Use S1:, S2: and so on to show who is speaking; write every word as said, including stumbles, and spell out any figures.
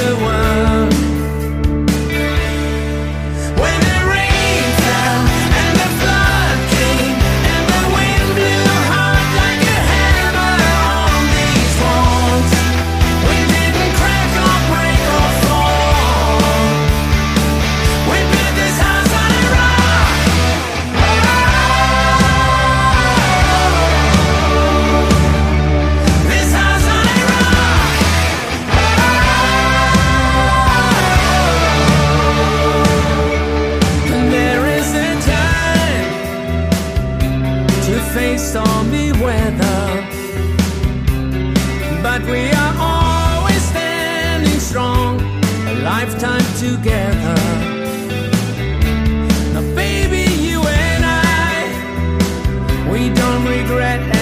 S1: the world. When the rain fell and the flood came and the wind blew hard like a hammer on these walls, we didn't crack or break or fall. We built this house on a rock. This house on a rock. And there is a time to face stormy weather, but we are always standing strong, a lifetime together. Now baby, you and I, we don't regret